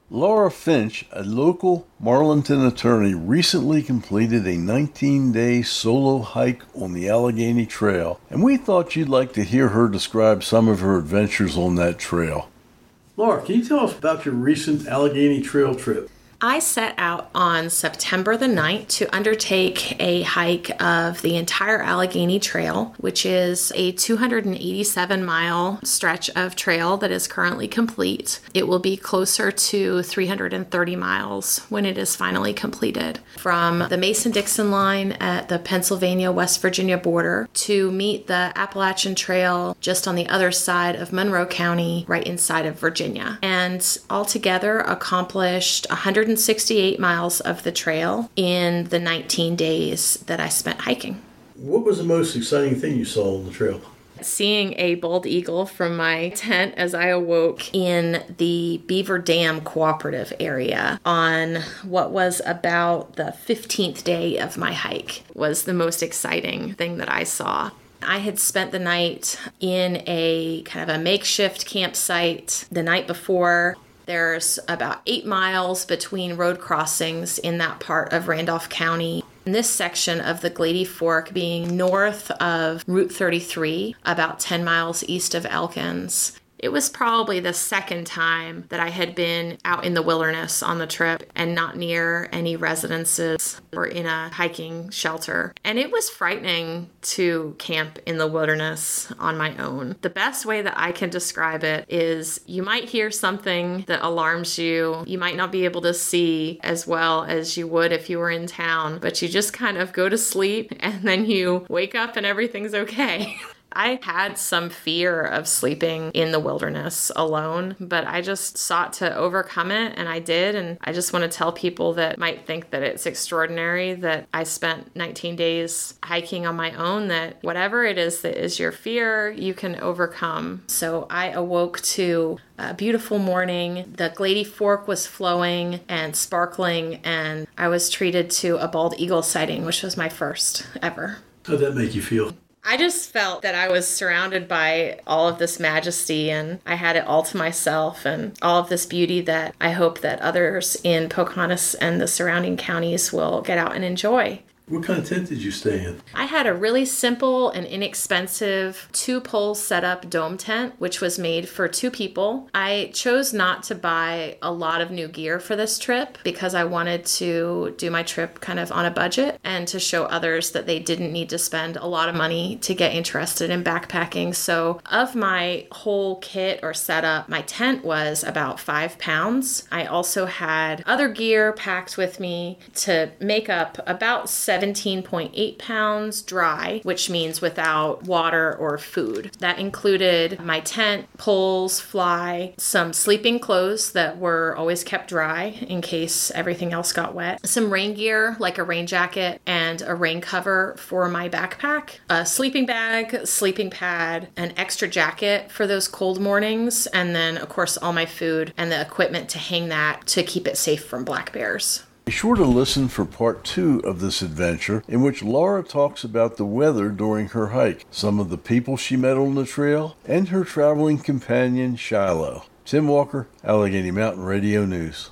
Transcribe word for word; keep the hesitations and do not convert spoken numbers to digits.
Laura Finch, a local Marlinton attorney, recently completed a nineteen-day solo hike on the Allegheny Trail, and we thought you'd like to hear her describe some of her adventures on that trail. Laura, can you tell us about your recent Allegheny Trail trip? I set out on September the ninth to undertake a hike of the entire Allegheny Trail, which is a two hundred eighty-seven mile stretch of trail that is currently complete. It will be closer to three hundred thirty miles when it is finally completed. From the Mason-Dixon line at the Pennsylvania-West Virginia border to meet the Appalachian Trail just on the other side of Monroe County, right inside of Virginia. And altogether accomplished one hundred sixty-eight miles of the trail in the nineteen days that I spent hiking. What was the most exciting thing you saw on the trail? Seeing a bald eagle from my tent as I awoke in the Beaver Dam Cooperative area on what was about the fifteenth day of my hike was the most exciting thing that I saw. I had spent the night in a kind of a makeshift campsite the night before. There's about eight miles between road crossings in that part of Randolph County. In this section of the Glady Fork being north of Route thirty-three, about ten miles east of Elkins. It was probably the second time that I had been out in the wilderness on the trip and not near any residences or in a hiking shelter. And it was frightening to camp in the wilderness on my own. The best way that I can describe it is you might hear something that alarms you. You might not be able to see as well as you would if you were in town, but you just kind of go to sleep and then you wake up and everything's okay. I had some fear of sleeping in the wilderness alone, but I just sought to overcome it, and I did. And I just want to tell people that might think that it's extraordinary that I spent nineteen days hiking on my own, that whatever it is that is your fear, you can overcome. So I awoke to a beautiful morning. The Glady Fork was flowing and sparkling, and I was treated to a bald eagle sighting, which was my first ever. How'd that make you feel? I just felt that I was surrounded by all of this majesty, and I had it all to myself, and all of this beauty that I hope that others in Pocahontas and the surrounding counties will get out and enjoy. What kind of tent did you stay in? I had a really simple and inexpensive two-pole setup dome tent, which was made for two people. I chose not to buy a lot of new gear for this trip because I wanted to do my trip kind of on a budget and to show others that they didn't need to spend a lot of money to get interested in backpacking. So of my whole kit or setup, my tent was about five pounds. I also had other gear packed with me to make up about seven seventeen point eight pounds dry, which means without water or food. That included my tent, poles, fly, some sleeping clothes that were always kept dry in case everything else got wet, some rain gear like a rain jacket and a rain cover for my backpack, a sleeping bag, sleeping pad, an extra jacket for those cold mornings, and then of course all my food and the equipment to hang that to keep it safe from black bears. Be sure to listen for part two of this adventure, in which Laura talks about the weather during her hike, some of the people she met on the trail, and her traveling companion, Shiloh. Tim Walker, Allegheny Mountain Radio News.